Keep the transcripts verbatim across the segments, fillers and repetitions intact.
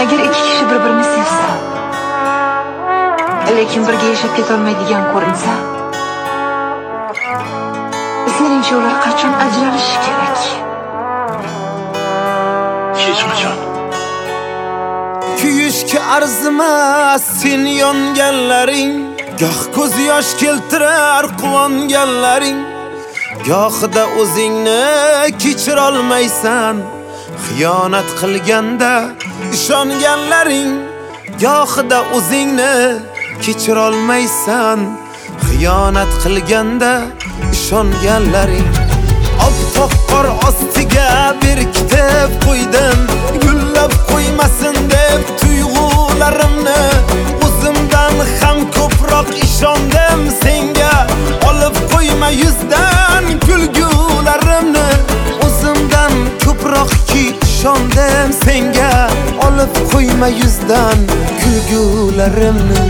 Agar ikki kishi bir-birini sevsa, lekin birga yashab ketolmaydigan ko'rinsa, seningcha ular qachon ajralishi kerak? Hech qachon. Kuyishga arzimas sen yonganlaring, goh ko'z yosh keltirar quvonganlaring, gohida o'zingni kechira olmaysan, xiyonat qilganda ishonganlaring, gohida o'zingni kechira olmaysan, xiyonat qilganda ishonganlaring. Oppoq qor ostiga berkitib qo'ydim, gullab qo'ymasin deb tuyg'ularimni, o'zimdan ham ko'proq ishondim senga, olib qo'yma yuzdan kulgularimni, o'zimdan ko'proqki ishondim senga, olib qo'yma yuzdan kulgularimni.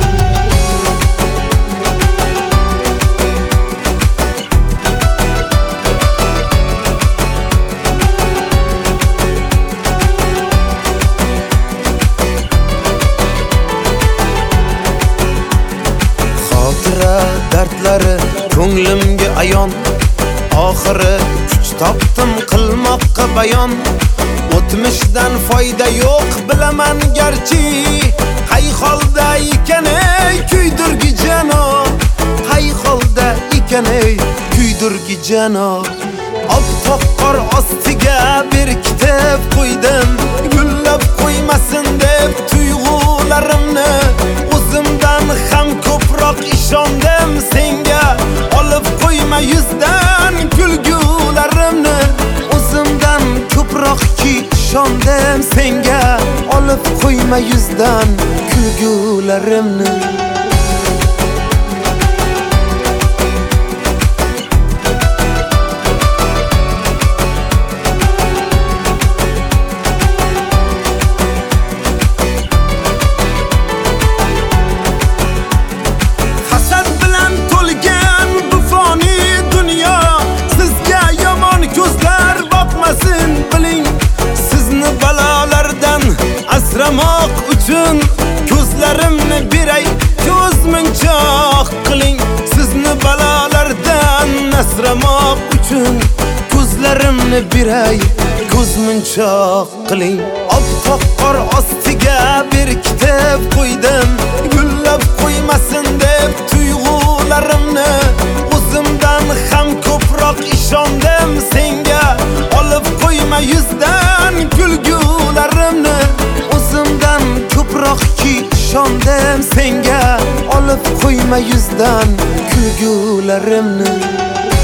Dardlari ko'nglimga ayon, oxiri kuch topdim qilmoqqa bayon. O'tmishdan foyda yo'q bilaman garchi, qay holda ekan ey kuydirgi janob, qay holda ekan ey kuydirgi janob. Oppoq qor ostiga berkitib qo'ydim, gullab qo'ymasin deb tuyg'ularimni, o'zimdan ham ko'proq ishondim senga, olib qo'yma yuzdan kulgularimni, o'zimdan ko'proqki ishondim senga, olib qo'yma yuzdan kulgularimni. Asramoq uchun ko'zlarimni beray, ko'zmunchoq qiling. Sizni balolardan asramoq uchun ko'zlarimni beray, ko'zmunchoq qiling. Oppoq qor ostiga berkitib qo'ydim, gullab qo'ymasin deb tuyg'ularimni, o'zimdan ham ko'proq ishondim senga, olib qo'yma yuzdan kulgularimni, o'zimdan ko'proqki ishondim senga, olib qo'yma yuzdan kulgularimni.